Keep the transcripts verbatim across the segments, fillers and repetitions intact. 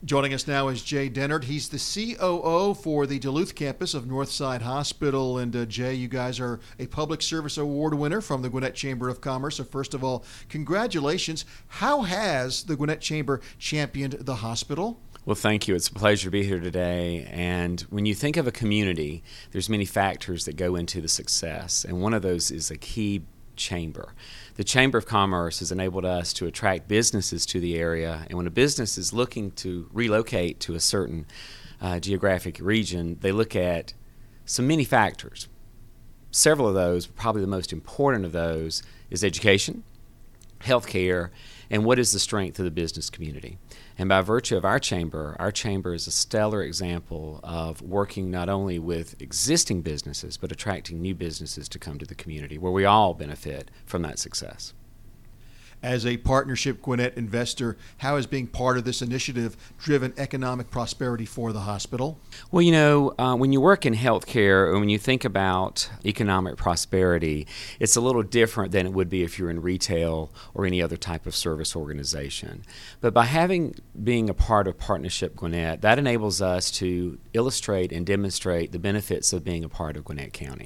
Joining us now is Jay Dennard. He's the C O O for the Duluth campus of Northside Hospital. And uh, Jay, you guys are a Public Service Award winner from the Gwinnett Chamber of Commerce. So first of all, congratulations. How has the Gwinnett Chamber championed the hospital? Well, thank you. It's a pleasure to be here today. And when you think of a community, there's many factors that go into the success. And one of those is a key chamber. The Chamber of Commerce has enabled us to attract businesses to the area, and when a business is looking to relocate to a certain uh, geographic region, they look at some many factors. Several of those, probably the most important of those, is education, healthcare, and what is the strength of the business community. And by virtue of our chamber, our chamber is a stellar example of working not only with existing businesses, but attracting new businesses to come to the community, where we all benefit from that success. As a partnership Gwinnett investor, how has being part of this initiative driven economic prosperity for the hospital? Well, you know, uh, when you work in healthcare, or when you think about economic prosperity, it's a little different than it would be if you're in retail or any other type of service organization. But by having being a part of Partnership Gwinnett, that enables us to illustrate and demonstrate the benefits of being a part of Gwinnett County.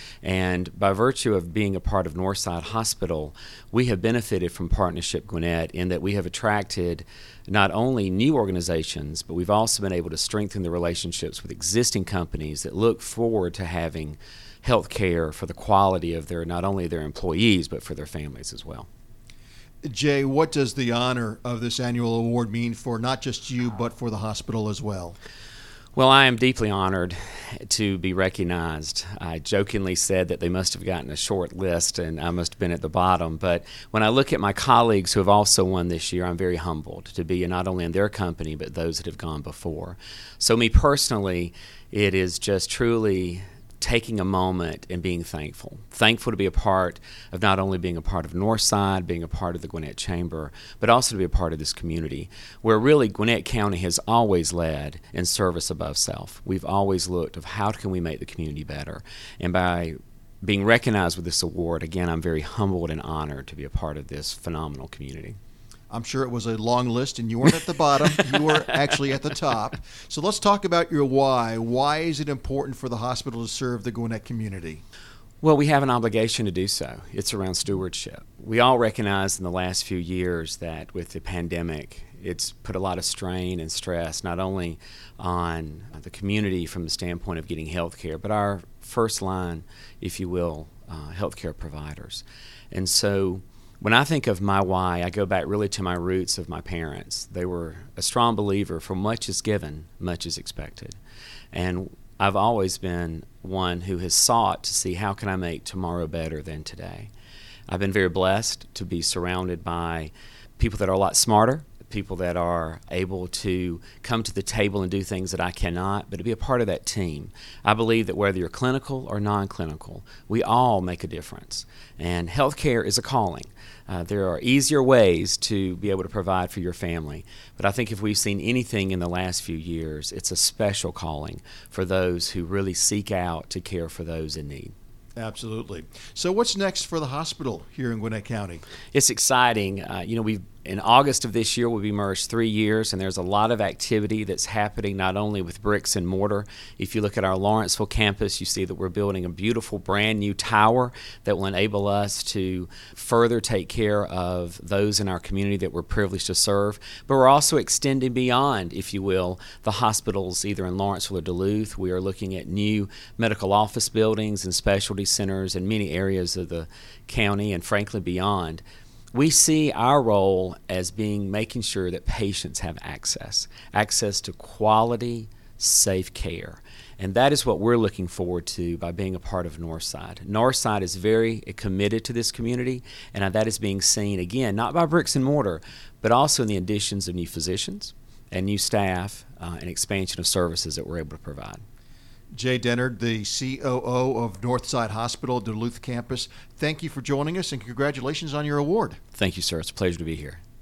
And by virtue of being a part of Northside Hospital, we have benefited from Partnership Gwinnett in that we have attracted not only new organizations, but we've also been able to strengthen the relationships with existing companies that look forward to having health care for the quality of their, not only their employees, but for their families as well. Jay, what does the honor of this annual award mean for not just you, but for the hospital as well? Well, I am deeply honored to be recognized. I jokingly said that they must have gotten a short list and I must have been at the bottom. But when I look at my colleagues who have also won this year, I'm very humbled to be not only in their company, but those that have gone before. So me personally, it is just truly taking a moment and being thankful. Thankful to be a part of not only being a part of Northside, being a part of the Gwinnett Chamber, but also to be a part of this community, where really Gwinnett County has always led in service above self. We've always looked of how can we make the community better. And by being recognized with this award, again, I'm very humbled and honored to be a part of this phenomenal community. I'm sure it was a long list, and you weren't at the bottom. You were actually at the top. So let's talk about your why. Why is it important for the hospital to serve the Gwinnett community? Well, we have an obligation to do so. It's around stewardship. We all recognize in the last few years that with the pandemic, it's put a lot of strain and stress not only on the community from the standpoint of getting health care, but our first line, if you will, uh, healthcare providers. And so when I think of my why, I go back really to my roots of my parents. They were a strong believer, for much is given, much is expected. And I've always been one who has sought to see how can I make tomorrow better than today. I've been very blessed to be surrounded by people that are a lot smarter, people that are able to come to the table and do things that I cannot, but to be a part of that team. I believe that whether you're clinical or non-clinical, we all make a difference. And healthcare is a calling. Uh, there are easier ways to be able to provide for your family, but I think if we've seen anything in the last few years, it's a special calling for those who really seek out to care for those in need. Absolutely. So what's next for the hospital here in Gwinnett County? It's exciting. Uh, you know, we've in August of this year, we'll be merged three years, and there's a lot of activity that's happening not only with bricks and mortar. If you look at our Lawrenceville campus, you see that we're building a beautiful brand new tower that will enable us to further take care of those in our community that we're privileged to serve. But we're also extending beyond, if you will, the hospitals either in Lawrenceville or Duluth. We are looking at new medical office buildings and specialty centers in many areas of the county and frankly beyond. We see our role as being making sure that patients have access, access to quality, safe care. And that is what we're looking forward to by being a part of Northside. Northside is very committed to this community, and that is being seen, again, not by bricks and mortar, but also in the additions of new physicians and new staff uh, and expansion of services that we're able to provide. Jay Dennard, the C O O of Northside Hospital, Duluth campus, thank you for joining us and congratulations on your award. Thank you, sir. It's a pleasure to be here.